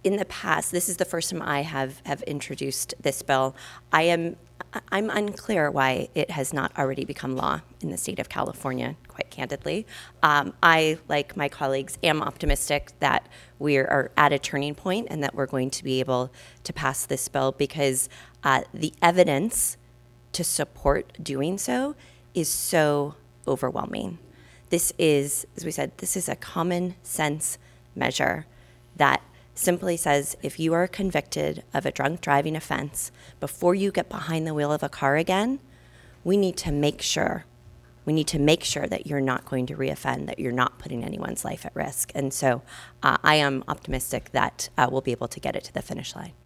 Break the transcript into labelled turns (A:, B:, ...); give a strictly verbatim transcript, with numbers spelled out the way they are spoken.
A: in the past, this is the first time I have, have introduced this bill. I am, I'm unclear why it has not already become law in the state of California, quite candidly. Um, I, like my colleagues, am optimistic that we are at a turning point and that we're going to be able to pass this bill because uh, the evidence to support doing so is so overwhelming. This is, as we said, this is a common sense measure that simply says if you are convicted of a drunk driving offense, before you get behind the wheel of a car again, we need to make sure, we need to make sure that you're not going to reoffend, that you're not putting anyone's life at risk. And so uh, I am optimistic that uh, we'll be able to get it to the finish line.